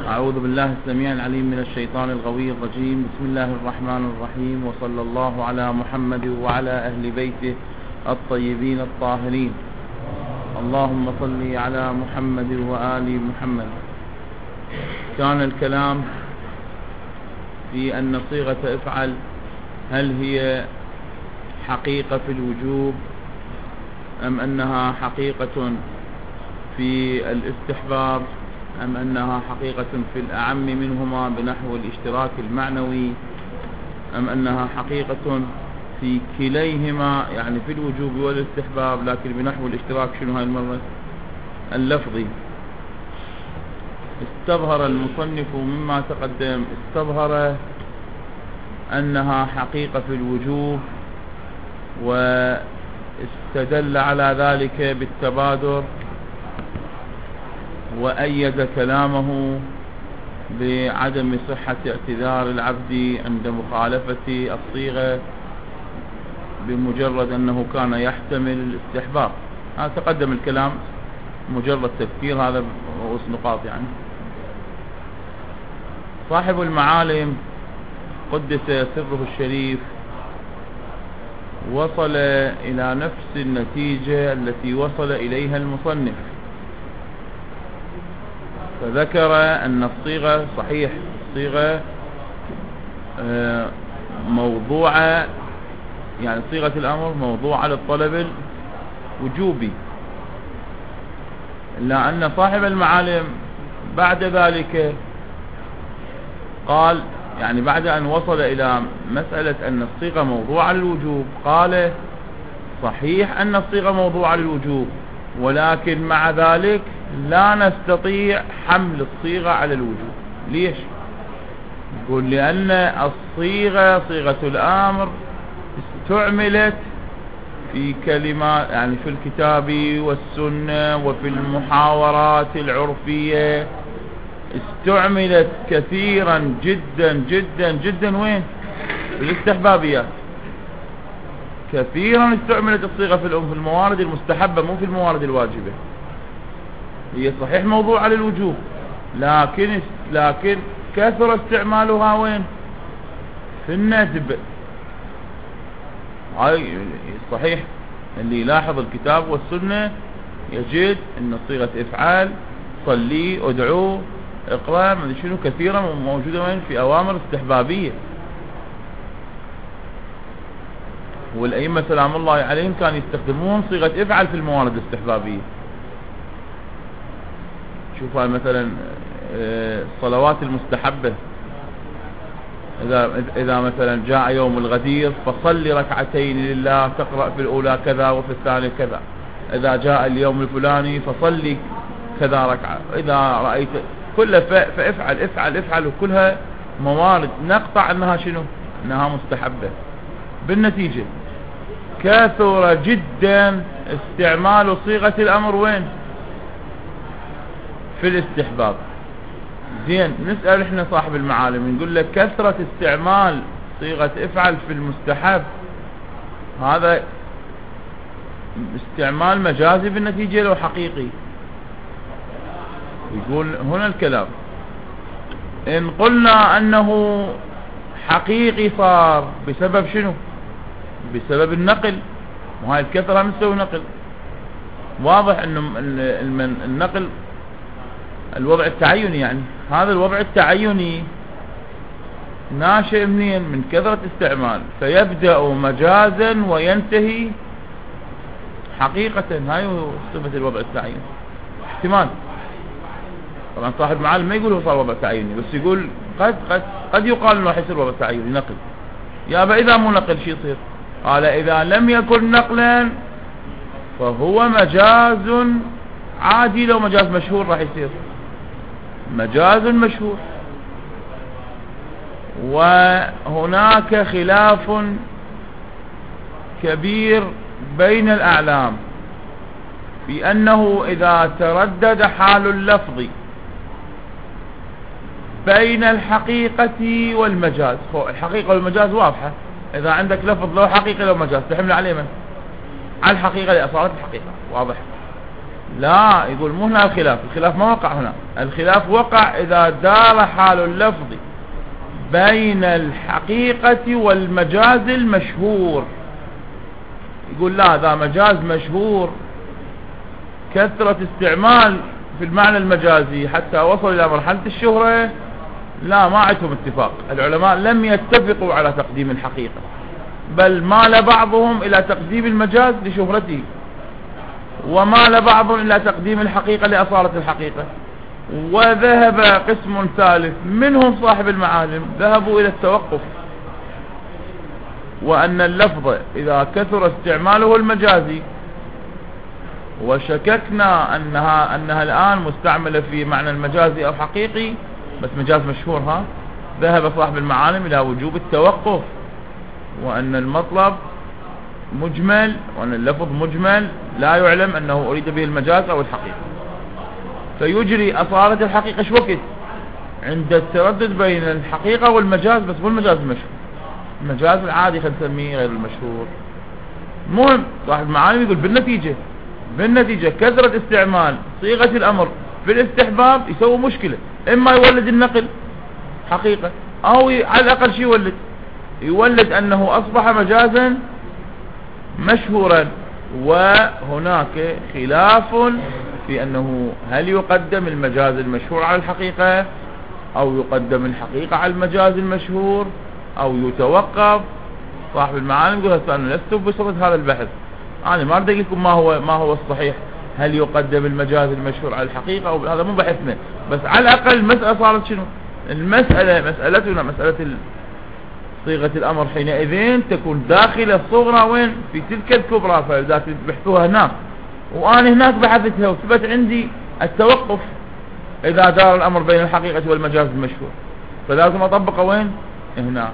أعوذ بالله السميع العليم من الشيطان الغوي الرجيم. بسم الله الرحمن الرحيم، وصلى الله على محمد وعلى أهل بيته الطيبين الطاهرين. اللهم صل على محمد وآل محمد. كان الكلام في أن صيغة افعل هل هي حقيقة في الوجوب أم أنها حقيقة في الاستحباب أم أنها حقيقة في الأعم منهما بنحو الاشتراك المعنوي أم أنها حقيقة في كليهما، يعني في الوجوب والاستحباب لكن بنحو الاشتراك شنو هاي المرة اللفظي. استظهر المصنف مما تقدم، استظهر أنها حقيقة في الوجوب واستدل على ذلك بالتبادر، وأيد كلامه بعدم صحة اعتذار العبد عند مخالفة الصيغة بمجرد أنه كان يحتمل الاستحباب. هذا تقدم الكلام، مجرد تذكير، هذا رؤوس نقاط. يعني صاحب المعالم قدس سره الشريف وصل إلى نفس النتيجة التي وصل إليها المصنف، فذكر أن الصيغة صحيح، الصيغة موضوعة، يعني صيغة الأمر موضوعة للطلب الوجوبي، إلا أن صاحب المعالم بعد ذلك قال، يعني بعد أن وصل إلى مسألة أن الصيغة موضوعة للوجوب، قال صحيح أن الصيغة موضوعة للوجوب، ولكن مع ذلك لا نستطيع حمل الصيغة على الوجوب. ليش؟ يقول لأن الصيغة صيغة الأمر استعملت في كلمات، يعني في الكتاب والسنة وفي المحاورات العرفية، استعملت كثيرا جدا جدا جدا. وين؟ في الاستحبابيات. كثيرا استعملت الصيغة في الموارد المستحبة، مو في الموارد الواجبة. هي صحيح موضوعة للوجوب، لكن كثر استعمالها وين؟ في الندب. صحيح اللي يلاحظ الكتاب والسنة يجد ان صيغة افعال، صلي، ادعو، اقرأ، ما شنو، كثيرا موجودة وين؟ في اوامر استحبابية. والأئمة سلام الله عليهم كانوا يستخدمون صيغة افعل في الموارد الاستحبابية. شوف مثلا الصلوات المستحبة، إذا مثلا جاء يوم الغدير فصل ركعتين لله، تقرأ في الأولى كذا وفي الثانية كذا. إذا جاء اليوم الفلاني فصلي كذا ركعة. إذا رأيت كل فافعل افعل افعل، وكلها موارد نقطع أنها شنو؟ أنها مستحبة. بالنتيجة كثر جدا استعمال صيغة الأمر وين؟ في الاستحباب. زين، نسأل احنا صاحب المعالم نقول لك كثرة استعمال صيغة افعل في المستحب هذا استعمال مجازي بالنتيجة لو حقيقي؟ يقول هنا الكلام، ان قلنا انه حقيقي صار بسبب شنو؟ بسبب النقل. وهاي الكثرة مستوى نقل. واضح انه النقل الوضع التعيني، يعني هذا الوضع التعيني ناشئ منين؟ من كثرة استعمال، فيبدأ مجازا وينتهي حقيقة. هاي صفة الوضع التعيني. احتمال طبعا صاحب معالم ما يقول هو صار وضع تعيني، بس يقول قد يقال انه حيصير وضع تعيني نقل. يا اذا مو نقل شي يصير؟ قال اذا لم يكن نقلا فهو مجاز عادي. لو مجاز مشهور راح يصير مجاز مشهور. وهناك خلاف كبير بين الأعلام في أنه إذا تردد حال اللفظ بين الحقيقة والمجاز، الحقيقة والمجاز واضحة. إذا عندك لفظ له حقيقة له مجاز تحمل عليه من؟ على الحقيقة لأصالة الحقيقة، واضح. لا، يقول مو هنا الخلاف ما وقع هنا. الخلاف وقع إذا دار حال اللفظ بين الحقيقة والمجاز المشهور. يقول لا، هذا مجاز مشهور كثرة استعمال في المعنى المجازي حتى وصل إلى مرحلة الشهرة. لا، ما عندهم اتفاق، العلماء لم يتفقوا على تقديم الحقيقة، بل مال بعضهم إلى تقديم المجاز لشهرته، ومال بعضهم إلى تقديم الحقيقة لأصالة الحقيقة. وذهب قسم ثالث منهم صاحب المعالم ذهبوا إلى التوقف، وأن اللفظ إذا كثر استعماله المجازي وشككنا أنها الآن مستعملة في معنى المجازي أو حقيقي بس مجاز مشهور، ذهب صاحب المعالم إلى وجوب التوقف، وأن المطلب مجمل، وأن اللفظ مجمل لا يعلم أنه أريد به المجاز أو الحقيقة، فيجري أصالة الحقيقة شوكت عند التردد بين الحقيقة والمجاز، بس مو المجاز المشهور، المجاز العادي خلينا نسميه غير المشهور. المهم صاحب المعالم يقول بالنتيجة كثرة استعمال صيغة الأمر في الاستحباب يسوي مشكلة، إما يولد النقل حقيقة، أو على الأقل شيء يولد أنه أصبح مجازا مشهورا. وهناك خلاف في أنه هل يقدم المجاز المشهور على الحقيقة، أو يقدم الحقيقة على المجاز المشهور، أو يتوقف. صاحب المعالم يقول أنا لست بصدد هذا البحث، أنا ما أريد لكم ما هو الصحيح، هل يقدم المجاز المشهور على الحقيقة، أو هذا مو بحثنا، بس على الأقل المسألة صارت شنو؟ مسألتنا مسألة صيغة الأمر حينئذ تكون داخل الصغرى وين؟ في تلك الكبرى، فإذا تبحثوها هناك وأنا هناك بحثتها وثبت عندي التوقف إذا دار الأمر بين الحقيقة والمجاز المشهور، فلازم أطبقه وين؟ هنا.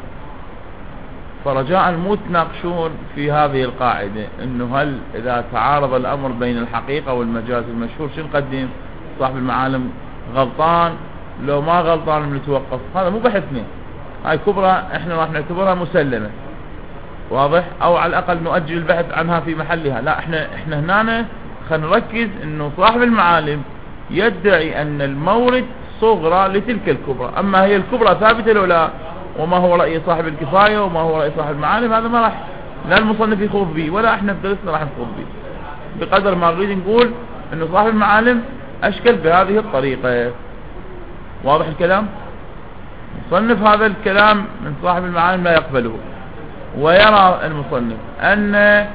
فرجاء مو تناقشون في هذه القاعدة إنه هل إذا تعارض الأمر بين الحقيقة والمجاز المشهور شو نقدم؟ صاحب المعالم غلطان لو ما غلطان نتوقف، هذا مو بحثنا، هاي كبرى احنا راح نعتبرها مسلمة، واضح؟ او على الاقل نؤجل البحث عنها في محلها. لا، احنا هنا خلينا نركز انه صاحب المعالم يدعي ان المورد صغرى لتلك الكبرى، اما هي الكبرى ثابتة لو لا، وما هو رأي صاحب الكفاية وما هو رأي صاحب المعالم، هذا ما راح لا المصنف يخوض به ولا احنا بدرسنا راح نخوض به، بقدر ما نريد نقول انه صاحب المعالم اشكل بهذه الطريقة. واضح الكلام؟ مصنف هذا الكلام من صاحب المعالم لا يقبله، ويرى المصنف أن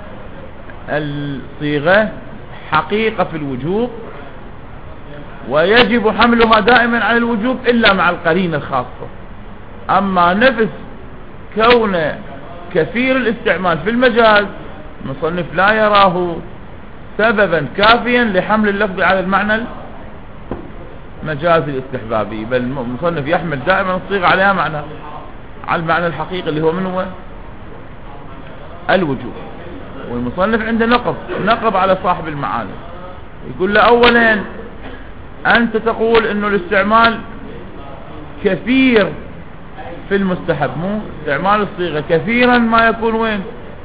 الصيغة حقيقة في الوجوب، ويجب حملها دائما على الوجوب إلا مع القرينة الخاصة. أما نفس كون كثير الاستعمال في المجاز المصنف لا يراه سببا كافيا لحمل اللفظ على المعنى المجازي الاستحبابي، بل المصنف يحمل دائما الصيغة عليها على المعنى الحقيقي اللي هو من هو الوجوب. والمصنف عنده نقب على صاحب المعالم، يقول له اولا انت تقول انه الاستعمال كثير في المستحب، مو استعمال الصيغة كثيرا ما يكون وين؟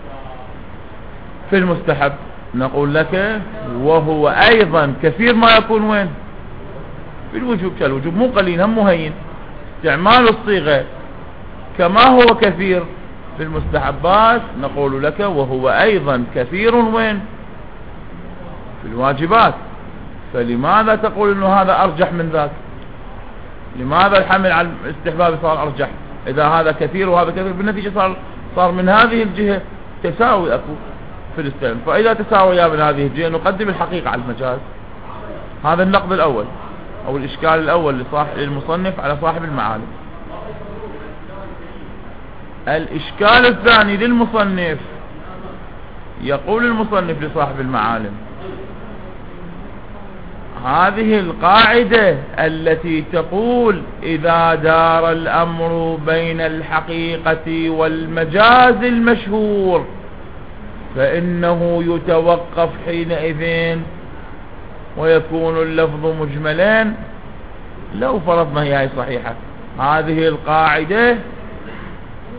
في المستحب. نقول لك وهو ايضا كثير ما يكون وين؟ في الوجوب. الوجوب مو قليل هم مهين، استعمال الصيغة كما هو كثير في المستحبات نقول لك وهو ايضا كثير وين؟ في الواجبات. فلماذا تقول انه هذا ارجح من ذاك؟ لماذا الحمل على الاستحباب صار ارجح اذا هذا كثير وهذا كثير؟ بالنتيجة صار من هذه الجهة تساوي اكو في الاستعمال، فاذا تساوي من هذه الجهة نقدم الحقيقة على المجاز. هذا النقد الاول او الاشكال الاول للمصنف على صاحب المعالم. الاشكال الثاني للمصنف، يقول المصنف لصاحب المعالم هذه القاعدة التي تقول إذا دار الأمر بين الحقيقة والمجاز المشهور فإنه يتوقف حينئذ ويكون اللفظ مجملين. لو فرضنا هي صحيحة، هذه القاعدة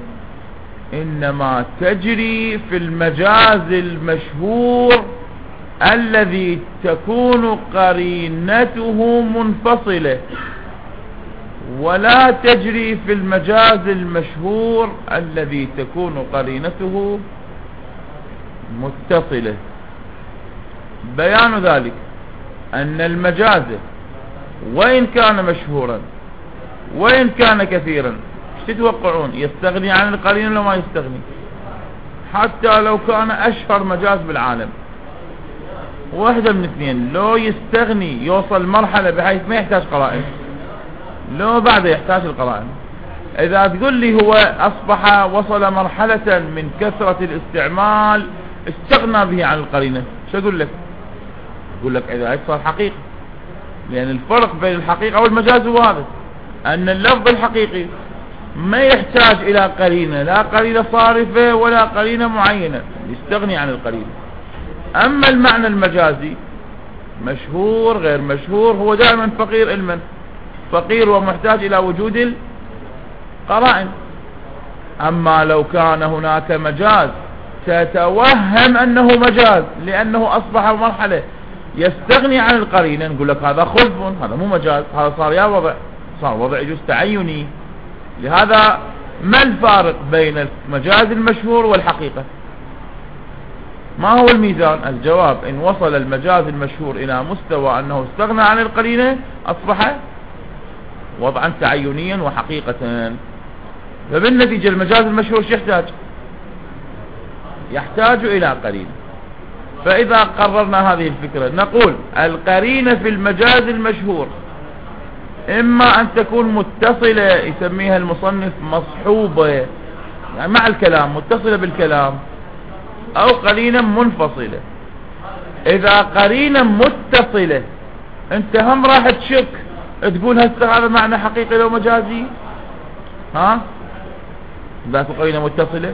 إنما تجري في المجاز المشهور الذي تكون قرينته منفصلة ولا تجري في المجاز المشهور الذي تكون قرينته متصلة. بيان ذلك أن المجاز وإن كان مشهورا وإن كان كثيرا، ايش تتوقعون؟ يستغني عن القرينة لو ما يستغني؟ حتى لو كان أشهر مجاز بالعالم، واحدة من اثنين، لو يستغني يوصل مرحلة بحيث ما يحتاج قرائن، لو بعد يحتاج القرائن. إذا تقول لي هو أصبح وصل مرحلة من كثرة الاستعمال استغنى به عن القرينة، شو أقول لك؟ أقول لك إذا صار حقيقي، لأن الفرق بين الحقيقة والمجاز هو هذا، أن اللفظ الحقيقي ما يحتاج إلى قرينة، لا قرينة صارفة ولا قرينة معينة، يستغني عن القرينة. أما المعنى المجازي مشهور غير مشهور هو دائما فقير علما، فقير ومحتاج إلى وجود القرائن. أما لو كان هناك مجاز تتوهم أنه مجاز لأنه أصبح مرحلة يستغني عن القرينة، نقول لك هذا خلف، هذا مو مجاز، هذا صار يا وضع، صار وضع يجوز تعيني. لهذا ما الفارق بين المجاز المشهور والحقيقة؟ ما هو الميزان؟ الجواب إن وصل المجاز المشهور إلى مستوى أنه استغنى عن القرينة أصبح وضعا تعينيا وحقيقة. فبالنتيجة المجاز المشهور شو يحتاج إلى قرينة. فإذا قررنا هذه الفكرة نقول القرينة في المجاز المشهور إما أن تكون متصلة، يسميها المصنف مصحوبة، يعني مع الكلام، متصلة بالكلام، أو قرينة منفصلة. إذا قرينة متصلة أنت هم راح تشك، تقول هذا معنى حقيقي لو مجازي؟ ها؟ ذات قرينة متصلة؟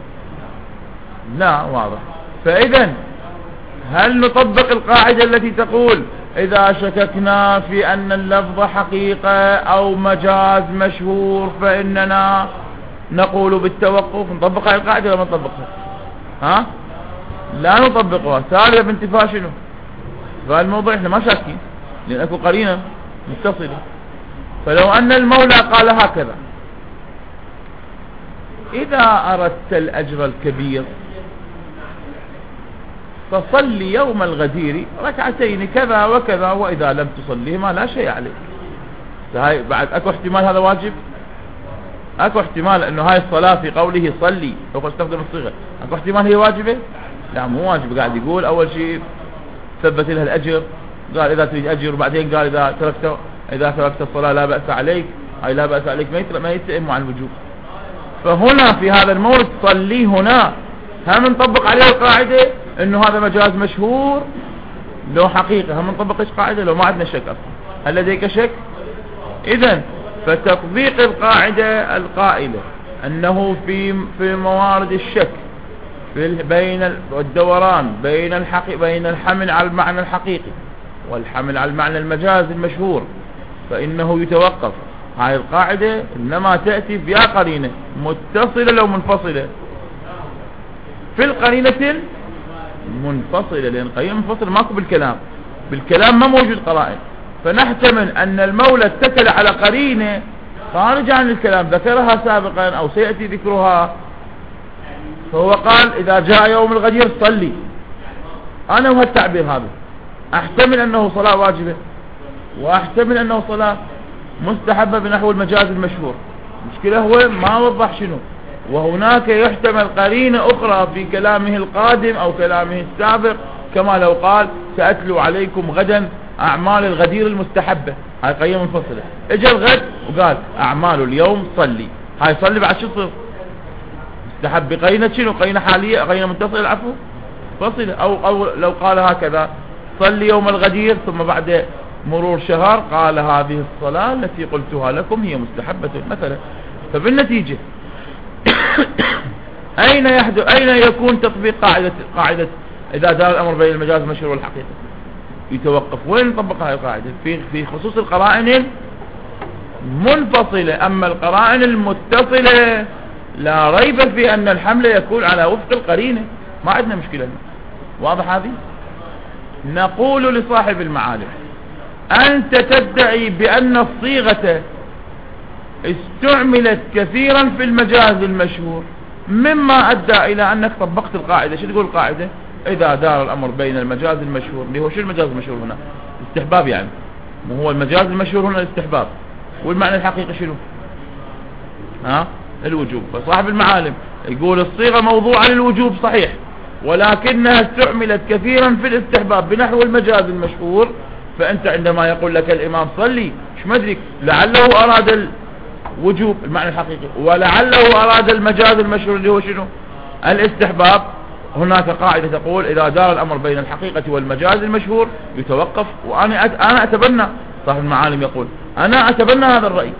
لا، واضح. فإذا هل نطبق القاعدة التي تقول إذا شككنا في أن اللفظ حقيقة أو مجاز مشهور فإننا نقول بالتوقف؟ نطبق هذه القاعدة ولا ما نطبقها؟ ها؟ لا نطبقها. ثالثا بانتفاء شنو؟ فالموضوع احنا ما شاكين لأن اكو قرينة متصلة. فلو أن المولى قال هكذا: إذا أردت الأجر الكبير فصل يوم الغدير ركعتين كذا وكذا، وإذا لم تصليهما لا شيء عليك. هاي بعد اكو احتمال هذا واجب؟ اكو احتمال انه هاي الصلاة في قوله صلي لو استخدم الصيغة، اكو احتمال هي واجبة؟ لا، مو واجب. قاعد يقول اول شيء ثبت لها الاجر، قال اذا تريد اجر، وبعدين قال اذا تركت الصلاة لا بأس عليك. هاي لا بأس عليك ما يتئم عن الوجوب. فهنا في هذا المورد صلي، هنا هم نطبق عليه القاعدة انه هذا مجاز مشهور لو حقيقة، هم نطبق ايش قاعدة لو ما عندنا شك اصلا؟ هل لديك شك؟ اذا فتطبيق القاعدة القائلة انه في موارد الشك بين الدوران بين الحمل على المعنى الحقيقي والحمل على المعنى المجاز المشهور فانه يتوقف. هاي القاعدة انما تأتي بيا قرينة متصلة لو منفصلة. في القرينة منفصلة، لأن قرينة منفصلة ماكو بالكلام ما موجود قرائن، فنحتمل أن المولى اتكل على قرينة خارج عن الكلام ذكرها سابقا أو سيأتي ذكرها، فهو قال إذا جاء يوم الغدير صلي. أنا وهالتعبير هذا أحتمل أنه صلاة واجبة، وأحتمل أنه صلاة مستحبة بنحو المجاز المشهور. المشكلة هو ما وضح شنو، وهناك يحتمل قرينة أخرى في كلامه القادم أو كلامه السابق، كما لو قال سأتلو عليكم غدا أعمال الغدير المستحبة، هاي قرينة منفصلة. اجى الغد وقال أعمال اليوم صلي، هاي صلي بعد شو تصير؟ مستحب بقرينة شنو؟ قرينة حالية، قرينة متصلة، العفو فصلة. أو لو قال هكذا صلي يوم الغدير ثم بعد مرور شهر قال هذه الصلاة التي قلتها لكم هي مستحبة مثلا. فبالنتيجة أين يكون تطبيق قاعدة إذا دار الأمر بين المجاز المشهور والحقيقة؟ يتوقف. وين نطبق هذه القاعدة؟ في خصوص القرائن المنفصلة. أما القرائن المتصلة لا ريب في أن الحمل يكون على وفق القرينة، ما عندنا مشكلة. واضح هذه؟ نقول لصاحب المعالم أنت تدعي بأن الصيغة استعملت كثيرا في المجاز المشهور، مما أدى إلى أنك طبقت القاعدة. شو تقول القاعدة؟ إذا دار الأمر بين المجاز المشهور، اللي هو شو المجاز المشهور هنا؟ الاستحباب يعني. مو هو المجاز المشهور هنا الاستحباب، والمعنى الحقيقي شنو؟ الوجوب. فصاحب المعالم يقول الصيغة موضوعة للوجوب صحيح، ولكنها استعملت كثيرا في الاستحباب بنحو المجاز المشهور. فأنت عندما يقول لك الإمام صلي، شو مدرك، لعله أراد الوجوب المعنى الحقيقي، ولعله أراد المجاز المشهور اللي هو شنو؟ الاستحباب. هناك قاعدة تقول إذا دار الأمر بين الحقيقة والمجاز المشهور يتوقف. وأنا أتبنى، صاحب المعالم يقول أنا أتبنى هذا الرأي.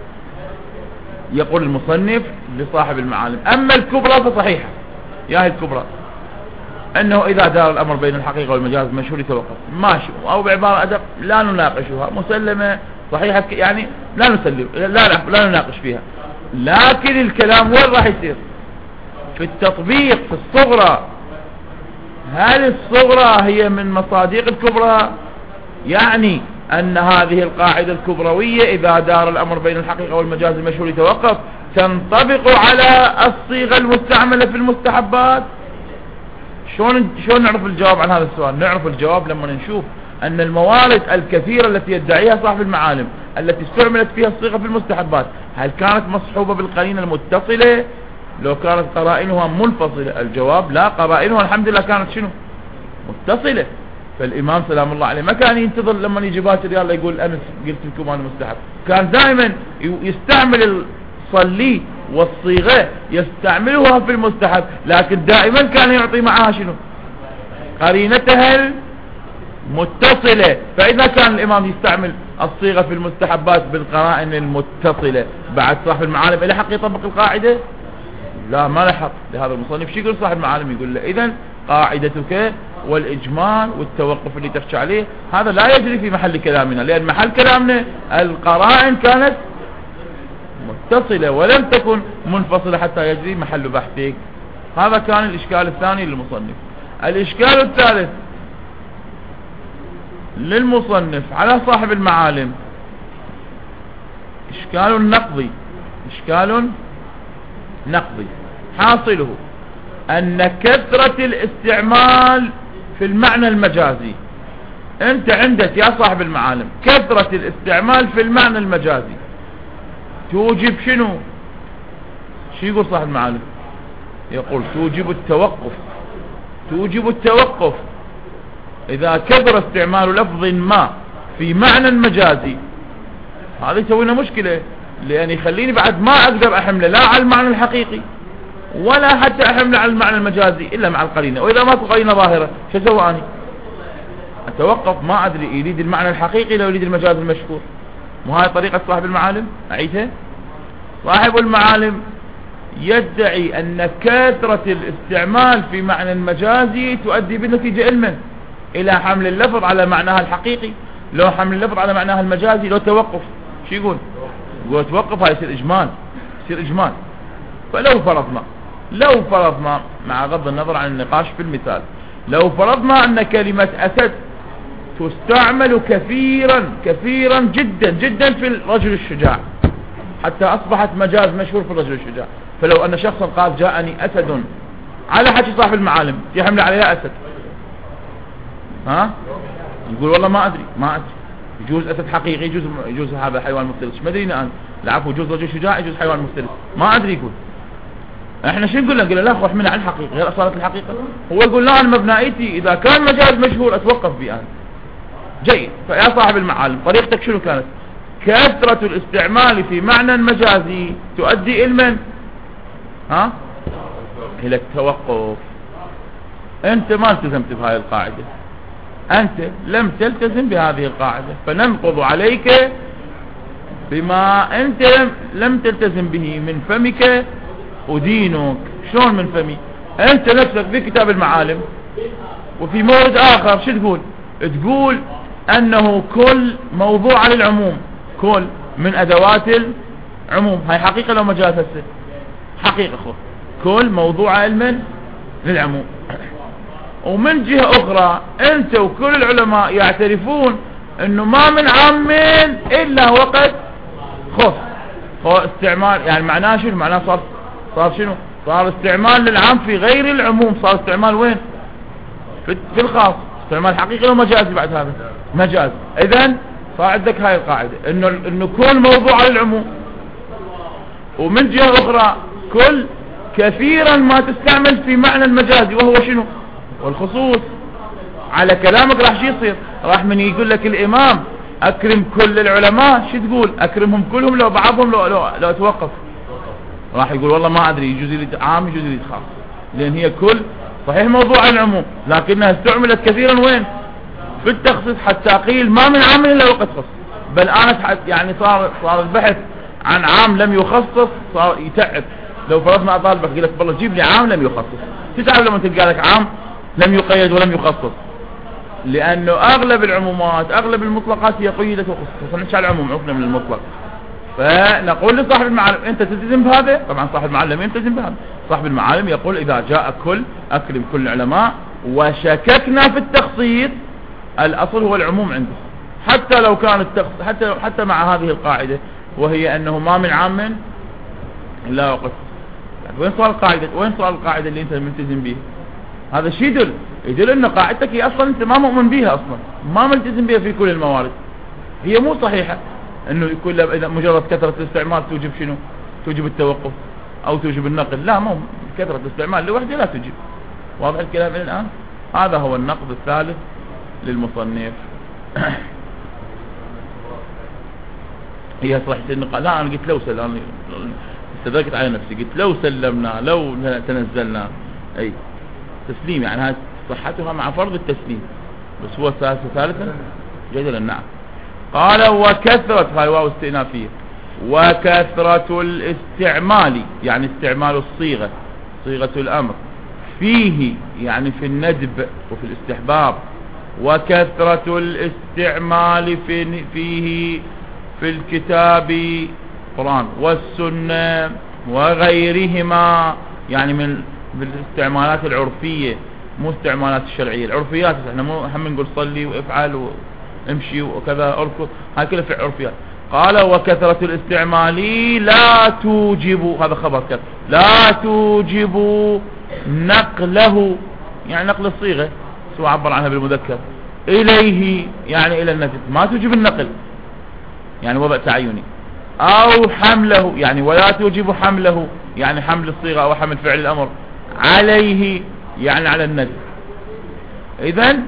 يقول المصنف لصاحب المعالم أما الكبرى فصحيحة، يا هي الكبرى، أنه إذا دار الأمر بين الحقيقة والمجاز المشهور يتوقف، ماشي. أو بعبارة أدق لا نناقشها، مسلمة صحيحة يعني لا نسلم، لا نناقش فيها. لكن الكلام وين راح يصير؟ في التطبيق في الصغرى. هل الصغرى هي من مصادق الكبرى؟ يعني أن هذه القاعدة الكبروية إذا دار الأمر بين الحقيقة والمجاز المشهور يتوقف تنطبق على الصيغة المستعملة في المستحبات. شلون نعرف الجواب عن هذا السؤال؟ نعرف الجواب لما نشوف أن الموارد الكثيرة التي يدعيها صاحب المعالم التي استعملت فيها الصيغة في المستحبات، هل كانت مصحوبة بالقرينة المتصلة؟ لو كانت قرائنها منفصلة الجواب لا، قرائنها الحمد لله كانت شنو؟ متصلة. فالإمام سلام الله عليه ما كان ينتظر لما يجي باكر يلا يقول أنا قلت لكم أنا مستحب، كان دائما يستعمل الصلي والصيغة يستعملها في المستحب، لكن دائما كان يعطي معها شنو؟ قرينتها المتصلة. فإذا كان الإمام يستعمل الصيغة في المستحبات بالقرائن المتصلة، بعد صاحب المعالم إلى حق يطبق القاعدة؟ لا، ما لحق. لهذا المصنف شو يقول صاحب المعالم؟ يقول له إذن قاعدتك والإجمال والتوقف اللي تحكي عليه هذا لا يجري في محل كلامنا، لأن محل كلامنا القرائن كانت متصلة ولم تكن منفصلة حتى يجري محل بحثك. هذا كان الإشكال الثاني للمصنف. الإشكال الثالث للمصنف على صاحب المعالم إشكال نقضي. إشكال نقضي حاصله أن كثرة الاستعمال في المعنى المجازي، أنت عندك يا صاحب المعالم كثرة الاستعمال في المعنى المجازي توجب شنو؟ شو يقول صاحب المعالم؟ يقول توجب التوقف. توجب التوقف إذا كثر استعمال لفظ ما في معنى مجازي. هذا يسوي لنا مشكلة، لأن يخليني بعد ما أقدر أحمله لا على المعنى الحقيقي ولا حتى أحمله على المعنى المجازي إلا مع القرينة. وإذا ما قرينة ظاهرة شو أسوي أنا؟ أتوقف، ما أدري يريد المعنى الحقيقي لو يريد المجاز المشهور. مو هاي طريقة صاحب المعالم؟ أعيدها. صاحب المعالم يدعي أن كثرة الاستعمال في معنى المجازي تؤدي بالنتيجة علما إلى حمل اللفظ على معناها الحقيقي. لو حمل اللفظ على معناها المجازي لو توقف شو يقول؟ يقول توقف، هاي يصير إجمال، يصير إجمال. لو فرضنا مع غض النظر عن النقاش في المثال، لو فرضنا أن كلمة أسد تستعمل كثيرا جدا في الرجل الشجاع حتى أصبحت مجاز مشهور في الرجل الشجاع، فلو أن شخصا قال جاءني أسد على حكي صاحب المعالم يحمل عليها أسد، يقول والله ما أدري يجوز أسد حقيقي، يجوز هذا حيوان مفترس، ما أدري الآن، العفو يجوز رجل شجاع، يجوز حيوان مفترس، ما أدري. يقول احنا شو نقول له؟ نقول له لا، خوح منها عن الحقيقة غير أصالة الحقيقة. هو يقول لا، أنا مبنائيتي إذا كان مجاز مشهور أتوقف بيه أنا. جيد. فيا صاحب المعالم طريقتك شنو كانت؟ كثرة الاستعمال في معنى مجازي تؤدي إلى من؟ إلى التوقف. أنت ما التزمت بهذه القاعدة، أنت لم تلتزم بهذه القاعدة، فننقض عليك بما أنت لم تلتزم به من فمك ودينك. شلون من فمي؟ أنت نفسك في كتاب المعالم وفي مورد آخر شو تقول؟ تقول أنه كل موضوع للعموم، كل من أدوات العموم. هاي حقيقة لو مجاز؟ هسه حقيقة. كل موضوع علما للعموم. ومن جهة اخرى انت وكل العلماء يعترفون انه ما من عام الا وقد خص. هو استعمال يعني معناه شنو؟ معناه صار شنو؟ صار استعمال للعام في غير العموم. صار استعمال وين؟ في الخاص. استعمال حقيقي لو مجازي بعد هذا؟ مجاز. اذن صار عندك هاي القاعدة انه كل موضوع للعموم، ومن جهة اخرى كل كثيرا ما تستعمل في معنى المجازي وهو شنو؟ والخصوص. على كلامك راح شو يصير؟ راح من يقول لك الامام اكرم كل العلماء، شو تقول؟ اكرمهم كلهم لو بعضهم لو اتوقف؟ راح يقول والله ما ادري، يجوز لي عام يجوز لي خاص، لان هي كل صحيح موضوع العموم لكنها استعملت كثيرا وين؟ في التخصيص، حتى قيل ما من عام الا وقد خص. بل انا يعني صار البحث عن عام لم يخصص صار يتعب. لو فرضنا اطالبك قلت والله جيب لي عام لم يخصص، تتعب لما تلقى لك عام لم يقيد ولم يخصص، لانه اغلب العمومات اغلب المطلقات هي قيدت وخصصت. نحكي على العموم عقنا من المطلق. فنقول لصاحب المعالم انت تلتزم بهذا. طبعا صاحب المعالم يلتزم بهذا. صاحب المعالم يقول اذا جاء كل اكرم كل العلماء، وشككنا في التخصيص الاصل هو العموم عنده، حتى لو كان التخصيص حتى مع هذه القاعدة وهي انه ما من عام الا وقد. وين صار القاعدة؟ وين صار القاعدة اللي انت ملتزم بيها؟ هذا شيء يدل ان قاعدتك هي اصلا انت ما مؤمن بيها، اصلا ما ملتزم بيها في كل الموارد. هي مو صحيحة انه يكون اذا مجرد كثرة الاستعمال توجب شنو؟ توجب التوقف او توجب النقل. لا، مو كثرة الاستعمال لوحده لا توجب. واضح الكلام الان؟ هذا هو النقد الثالث للمصنف. هي صحيح النقاط. لا انا قلت لو سلمنا، استدركت على نفسي قلت لو سلمنا لو تنزلنا، اي تسليم يعني هذه صحتها مع فرض التسليم، بس هو ثالثا جدلا. نعم. قال وكثرة، هاي واو استئنافية، وكثرة الاستعمال يعني استعمال الصيغة، صيغة الامر، فيه يعني في الندب وفي الاستحباب، وكثرة الاستعمال فيه في الكتاب القرآن والسنة وغيرهما، يعني من الاستعمالات العرفية مو استعمالات الشرعية. العرفيات احنا مو هم نقول صلي وافعل وامشي وكذا اركض، هاي كلها في عرفيات. قال وكثرة الاستعمال لا توجب، هذا خبر كثر، لا توجب نقله، يعني نقل الصيغة سواء عبر عنها بالمذكر، إليه يعني إلى النجد، ما توجب النقل يعني وضع تعيني، أو حمله يعني ولا توجب حمله يعني حمل الصيغة أو حمل فعل الأمر، عليه يعني على النجد. إذن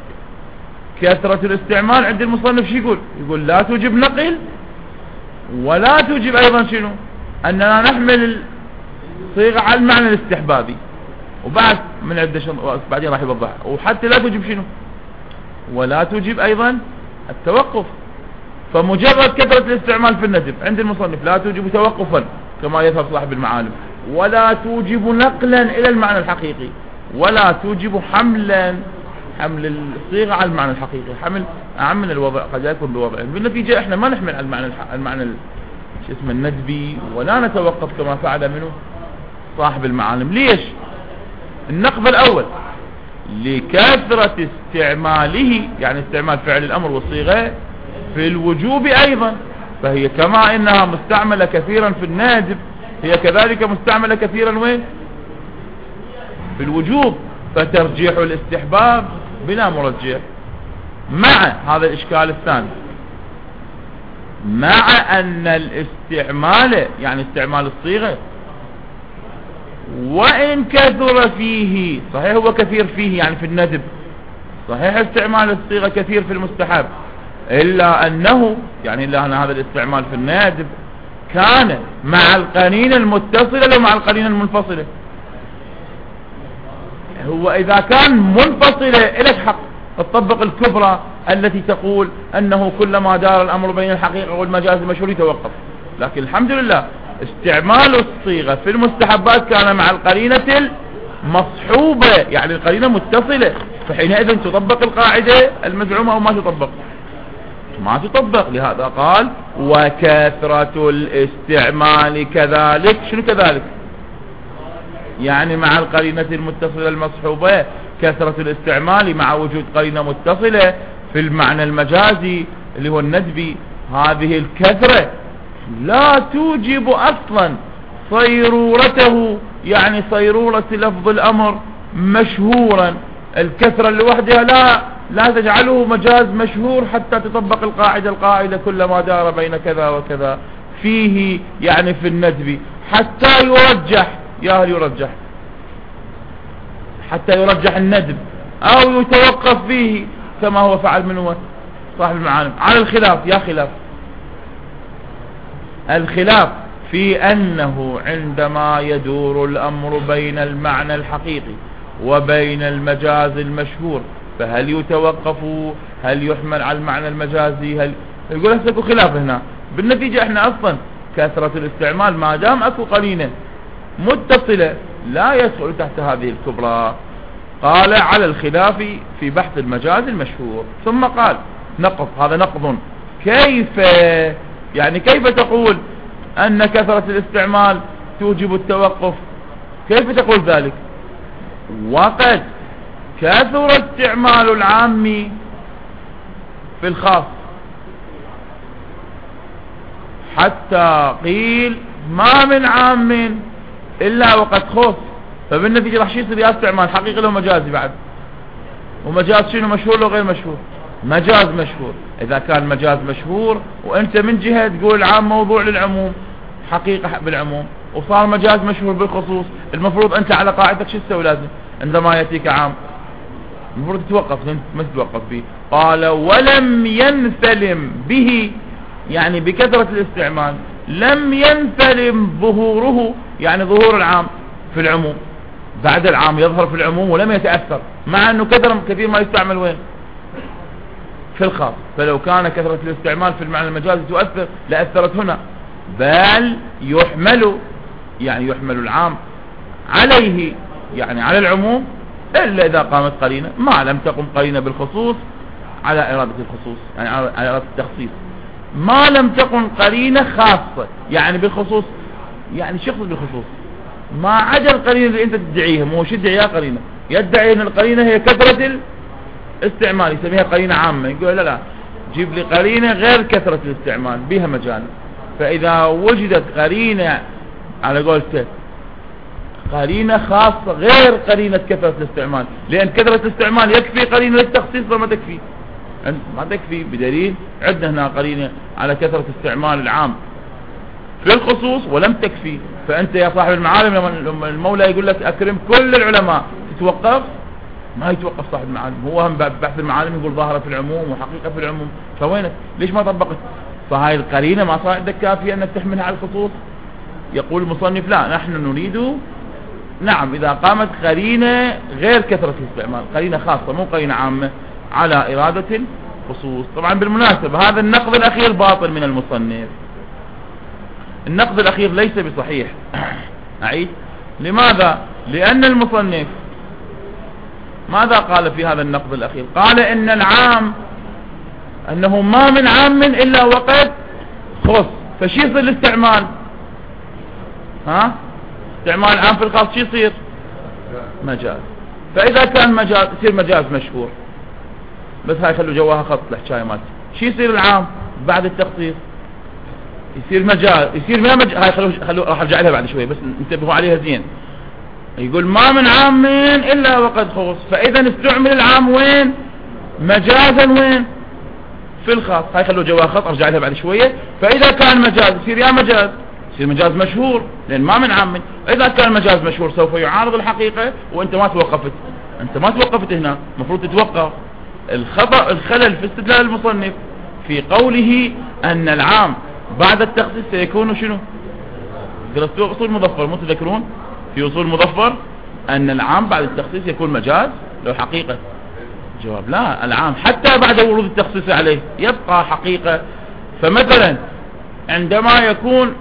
كثرة الاستعمال عند المصنف شو يقول لا توجب نقل ولا توجب أيضا شنو؟ أننا نحمل الصيغة على المعنى الاستحبابي، وبعد من عدة بعدين راح يوضح. وحتى لا توجب شنو؟ ولا توجب أيضا التوقف. فمجرد كثرة الاستعمال في الندب عند المصنف لا توجب توقفا كما يذهب صاحب المعالم، ولا توجب نقلا إلى المعنى الحقيقي، ولا توجب حمل الصيغة على المعنى الحقيقي، حمل أعم من الوضع قد يكون بوضعه. بالنتيجة احنا ما نحمل على المعنى شو اسمه الندبي، ولا نتوقف كما فعل منه صاحب المعالم. ليش؟ النقض الأول لكثرة استعماله يعني استعمال فعل الأمر والصيغة في الوجوب أيضا، فهي كما إنها مستعملة كثيرا في النادب هي كذلك مستعملة كثيرا وين؟ في الوجوب، فترجيح الاستحباب بلا مرجح. مع هذا الإشكال الثاني، مع أن الاستعمال يعني استعمال الصيغة وإن كثر فيه، صحيح هو كثير فيه يعني في الندب، صحيح استعمال الصيغة كثير في المستحب، إلا أنه يعني إلا أن هذا الاستعمال في النادب كان مع القرينة المتصلة لو مع القرينة المنفصلة. هو إذا كان منفصلة إليك حق تطبق الكبرى التي تقول أنه كلما دار الأمر بين الحقيقة والمجاز المشهور يتوقف، لكن الحمد لله استعمال الصيغة في المستحبات كان مع القرينة المصحوبة يعني القرينة متصلة، فحينئذ تطبق القاعدة المزعومة أو ما تطبق؟ ما تطبق. لهذا قال وكثرة الاستعمال كذلك. شنو كذلك؟ يعني مع القرينة المتصلة المصحوبة كثرة الاستعمال مع وجود قرينة متصلة في المعنى المجازي اللي هو الندبي، هذه الكثرة لا توجب أصلا صيرورته، يعني صيرورة لفظ الأمر مشهورا. الكثرة لوحدها لا تجعله مجاز مشهور حتى تطبق القاعدة كلما دار بين كذا وكذا فيه، يعني في الندب حتى يرجح، يا هل يرجح، حتى يرجح الندب أو يتوقف فيه كما هو فعل منه صاحب المعالم. على الخلاف، يا خلاف الخلاف في أنه عندما يدور الأمر بين المعنى الحقيقي وبين المجاز المشهور فهل يتوقف، هل يحمل على المعنى المجازي، هل يقول هسه خلاف هنا. بالنتيجة احنا اصلا كثرة الاستعمال ما دام اكو قرينة متصلة لا يدخل تحت هذه الكبرى. قال على الخلاف في بحث المجاز المشهور، ثم قال نقض، هذا نقض. كيف يعني كيف تقول ان كثرة الاستعمال توجب التوقف؟ كيف تقول ذلك وقد كثر استعمال العام في الخاص حتى قيل ما من عام إلا وقد خص؟ فبالنتيجة راح يصير يا استعمال حقيقي لو مجازي بعد. ومجاز شنو؟ مشهور لو غير مشهور؟ مجاز مشهور. إذا كان مجاز مشهور وأنت من جهة تقول العام موضوع للعموم حقيقة بالعموم، وصار مجاز مشهور بالخصوص، المفروض أنت على قاعدتك شو تسوي؟ لازم عندما يأتيك عام المفروض تتوقف، ما تتوقف به. قال ولم ينسلم به، يعني بكثرة الاستعمال لم ينسلم ظهوره، يعني ظهور العام في العموم، بعد العام يظهر في العموم ولم يتأثر، مع أنه كثير ما يستعمل وين؟ في الخاص. فلو كان كثرة الاستعمال في المعنى المجازي تؤثر لأثرت هنا، بل يحمل، يعني يحمل العام عليه، يعني على العموم، إلا إذا قامت قرينة، ما لم تقم قرينة بالخصوص على إرادة الخصوص، يعني على إرادة التخصيص. ما لم تقم قرينة خاصة يعني بالخصوص، يعني شخص بالخصوص، ما عدا القرينة اللي أنت تدعيها. مو شو يدعيها قرينة؟ يدعي أن القرينة هي كثرة الاستعمال، يسميها قرينة عامة. يقول لا جيب لي قرينة غير كثرة الاستعمال بها مجال. فإذا وجدت قرينة على قولته قرينة خاصة غير قرينة كثرة الاستعمال، لأن كثرة الاستعمال يكفي قرينة للتخصيص وما تكفي، ما تكفي، بدليل عندنا هنا قرينة على كثرة استعمال العام في الخصوص ولم تكفي. فأنت يا صاحب المعالم لما المولى يقول لك أكرم كل العلماء تتوقف؟ ما يتوقف صاحب المعالم، هو هم بحث المعالم يقول ظاهرة في العموم وحقيقة في العموم، فوينك؟ ليش ما طبقت؟ فهاي القرينة ما صار عندك كافية أنك تحملها على الخصوص. يقول المصنف لا، نحن نريد نعم إذا قامت قرينة غير كثرة الاستعمال، قرينة خاصة مو قرينة عامة على إرادة الخصوص. طبعا بالمناسبة هذا النقد الأخير باطل من المصنف، النقد الأخير ليس بصحيح. أعيد، لماذا؟ لأن المصنف ماذا قال في هذا النقد الأخير؟ قال إن العام أنه ما من عام إلا وقد خص. فشي يصير الاستعمال؟ استعمال عام في الخاص شي يصير؟ مجاز. فإذا كان مجاز يصير مجاز مشهور. بس هاي خلوا جواها خط الحكاية مالتي. شي يصير العام بعد التخصيص؟ يصير مجاز، يصير ما مجاز. هاي خلوا راح ارجع لها بعد شوي بس انتبهوا عليها زين. يقول ما من عام إلا وقد خص، فإذا استعمل العام وين؟ مجازا وين؟ في الخاص. هاي خلوا جواها خط ارجع لها بعد شوية. فإذا كان مجاز يصير يا مجاز، يصير مجاز مشهور لأن ما من عام. إذا كان مجاز مشهور سوف يعارض الحقيقة وانت ما توقفت، انت ما توقفت هنا، مفروض تتوقف. الخلل في استدلال المصنف في قوله أن العام بعد التخصيص سيكون شنو؟ درستوا أصول مظفر مو تذكرون؟ في أصول مظفر أن العام بعد التخصيص يكون مجاز لو حقيقة. جواب لا، العام حتى بعد ورود التخصيص عليه يبقى حقيقة. فمثلا عندما يكون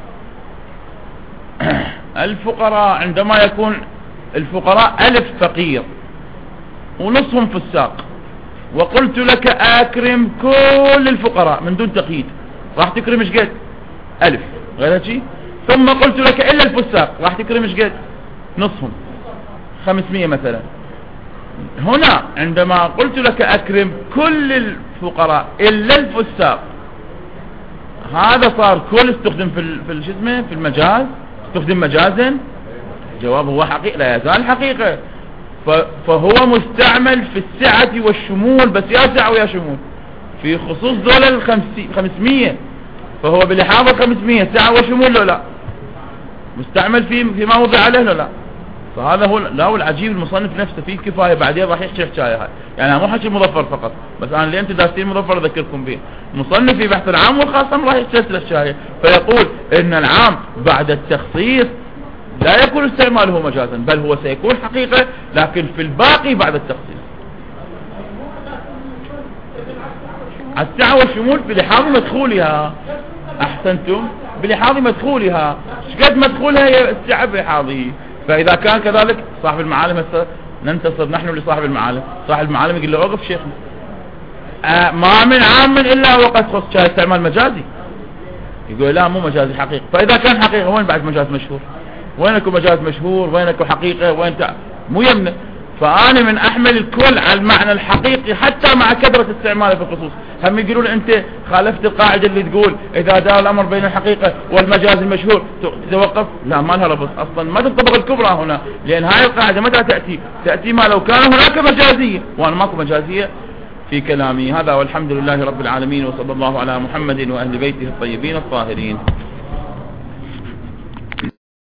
الفقراء، عندما يكون الفقراء 1000 فقير ونصهم فساق، وقلت لك أكرم كل الفقراء من دون تقييد، راح تكرم ايش قد؟ 1000 غير شيء. ثم قلت لك إلا الفساق، راح تكرم ايش قد؟ نصهم 500 مثلا. هنا عندما قلت لك أكرم كل الفقراء إلا الفساق، هذا صار كل استخدم في شو اسمه في المجاز، استخدم مجازا. الجواب هو حقيقة، لا يزال حقيقة. فهو مستعمل في السعة والشمول، بس يا سعة ويا شمول، في خصوص دول 500، فهو بلحاظ 500 سعة وشمول لو لا مستعمل فيما وضع له لو لا. فهذا هو لا هو العجيب. المصنف نفسه فيه كفاية، بعدين راح يحكي حكاية هاي، يعني مو حكي مظفر فقط، بس انا اللي انتم دارسين مظفر اذكركم به. المصنف في بحث العام والخاص راح يحكي الحكاية، فيقول ان العام بعد التخصيص لا يكون استعماله مجازا، بل هو سيكون حقيقة، لكن في الباقي بعد التخصيص. السعة والشمول بلحاظ مدخولها، احسنتم، بلحاظ مدخولها، شقد مدخولها هي السعة بلحاظه. فاذا كان كذلك صاحب المعالم ننتصر نحن لصاحب المعالم، صاحب المعالم يقول له اوقف شيخنا، ما من عام الا وقد خص، شاي استعمال مجازي، يقول لا مو مجازي حقيقي. فاذا كان حقيقة وين بعد مجاز مشهور؟ وينكم مجاز مشهور؟ وينكم حقيقة؟ وين مو يمنع. فأنا من أحمل الكل على المعنى الحقيقي حتى مع كثرة استعماله في الخصوص. هم يقولون أنت خالفت القاعدة اللي تقول إذا دار الأمر بين الحقيقة والمجاز المشهور تتوقف. لا، ما لها ربط أصلا، ما تنطبق الكبرى هنا، لأن هاي القاعدة متى تأتي ما لو كان هناك مجازية، وأنا ماكو مجازية في كلامي هذا. والحمد لله رب العالمين، وصلى الله على محمد وأهل بيته الطيبين الطاهرين.